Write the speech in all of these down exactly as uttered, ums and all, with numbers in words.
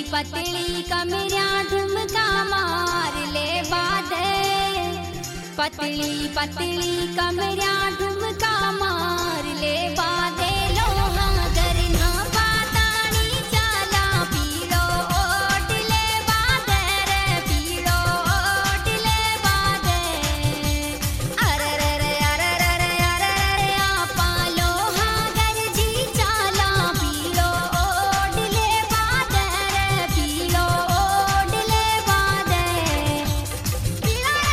पतली कमरिया ठुमका मार ले बादे, पतली पतली कमरिया ठुमका मार ले बादे। लोहा गरना पातानी चाला पीड़ो ओट ले बादे रे, पीड़ो ओट ले बादे। अरे रे रे अरे रे रे अरे रे आपा लोहा गरजी चाला पीड़ो ओट ले बादे रे, पीड़ो ओट ले बादे। पीड़ो रे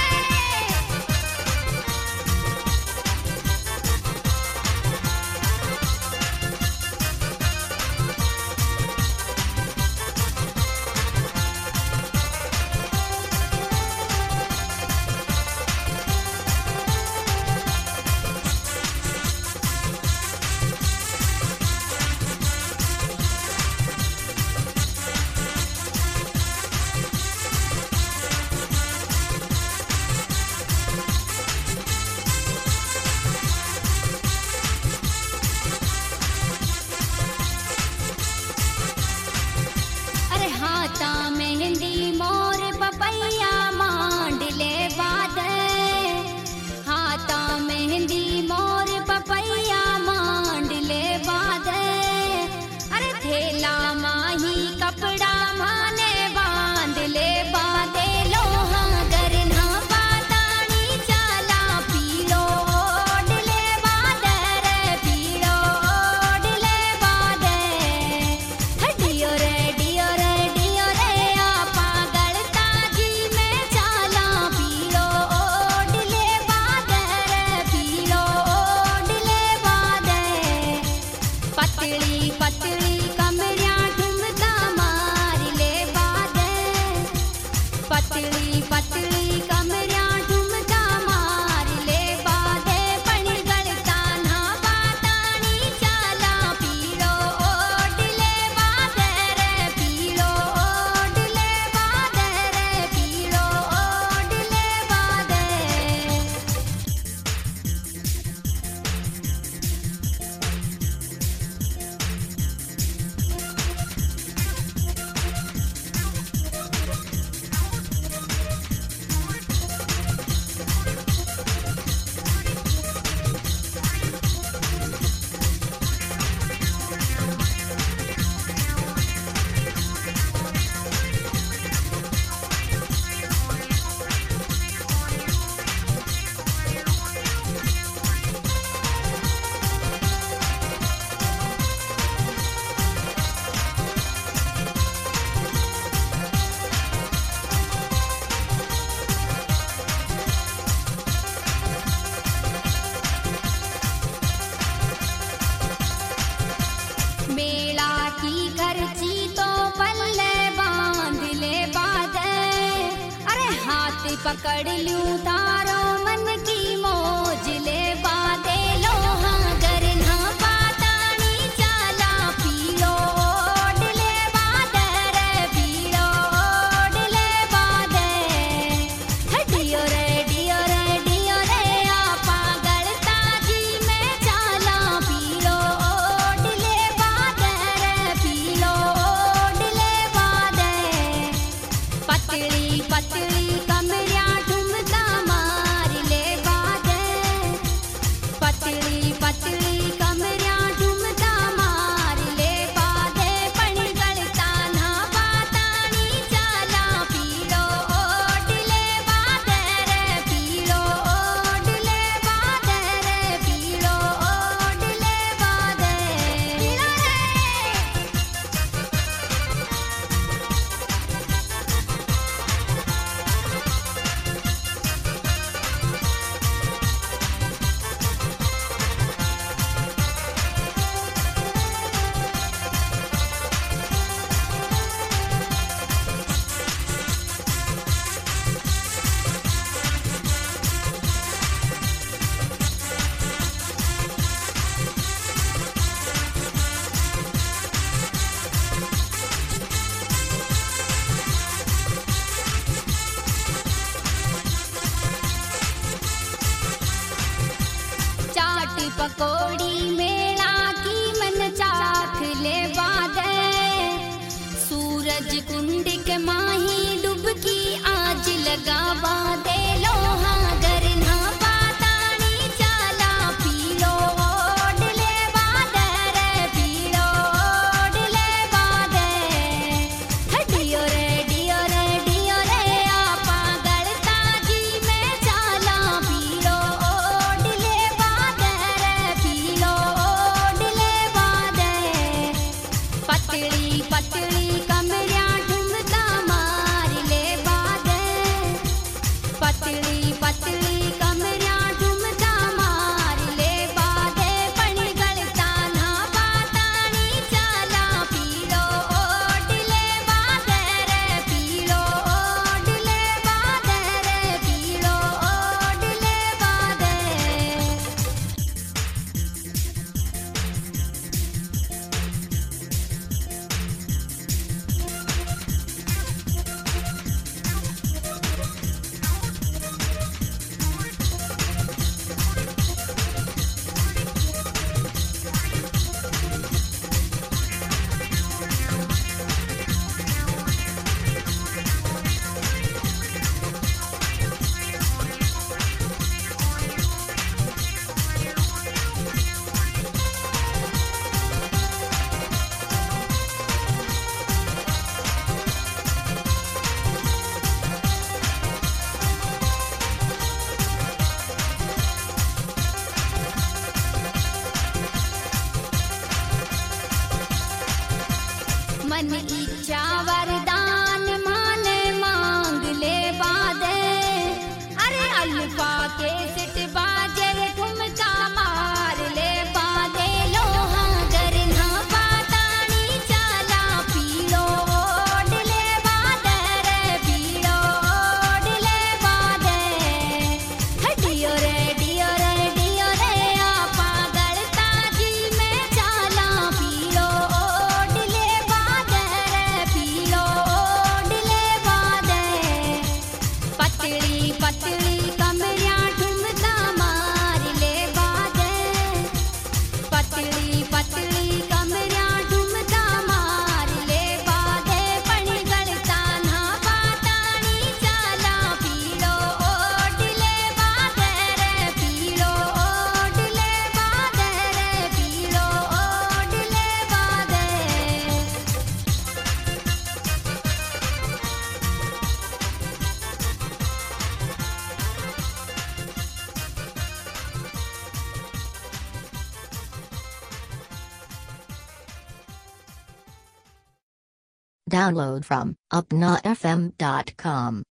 अरे हाथा मेहंदी मोर पपैया मांड ले बादे, हाथा मेहंदी मोर पपैया मांड ले बादे। अरे थेला माही कपड़ा माने बांध ले बादे। लोहा गरना पातानी चाला पीड़ो ओढ़ ले बादे रे, पीड़ो ओढ़ ले बादे। हड्डियो रे डियो रे डियो रे आपा गलता जी में चाला पीड़ो ओढ़ ले बादे रे, पीड़ो ओढ़ ले बादे। पतली पतली कमरिया ठुमका मार ले बादे, पतली पतली कमरिया ठुमका मार ले बादे। पण गलता ना पातानी चाला पीड़ो ओढ़ ले बादे रे, पीड़ो ओढ़ ले बादे रे, पीड़ो ओढ़ ले बादे। मेला की खर्ची तो पल्ले बांध ले बादे। अरे हाथ पकड़ लूं तारो मन की मौज ले बादे। लोहा गरना पातानी चाला पीड़ो ओढ़ ले बादे रे, पीड़ो ओढ़ ले बादे। हड्डियो रे डियो रे डियो रे आपा गलता जी में चाला पीड़ो ओढ़ ले बादे रे, पीड़ो ओढ़ ले बादे। पतली पतली कमरिया ठुमका मार ले बादे, पतली पतली कमरिया ठुमका मार ले बादे। पण गलता ना पातानी चाला पीड़ो ओढ़ ले बादे रे, पीड़ो ओढ़ ले बादे रे, पीड़ो ओढ़ ले बादे। पीड़ो रे पकोड़ी मेला की मन चाख ले बादे। सूरज जगा बांधे लोहा गरना पातानी चाला पीलो ओडले बादर पीलो ओडले बादे हडियो रे डियो रे डियो रे आपा गलता जी में चाला पीलो ओडले बादर पीलो ओडले बादे पतली पतली कमरिया ढूंढता मार ले बादे पतली पतली कमरिया ढूंढता मार ले बादे पणी गलता ना पातानी चाला पीलो ओडले बादर पीलो ओडले बादर पीलो ओडले बादे मन इच्छा वरदान माने मांग ले बादे अरे अल्फा के सिट बाजर ठुमका मार ले बादे लोहा गरना पातानी चाला पीलो ओडले बादर पीलो ओडले बादे हडियो रे डियो रे डियो रे आपा गलता जी में चाला पीलो ओडले बादर पीलो ओडले बादे पतली पतली कमरिया ढूंढता मार ले बादे पतली पतली कमरिया ढूंढता मार ले बादे पणी गलता ना पातानी चाला पीलो ओडले बादर पीलो ओडले बादर पीलो ओडले बादे Download from upna f m dot com.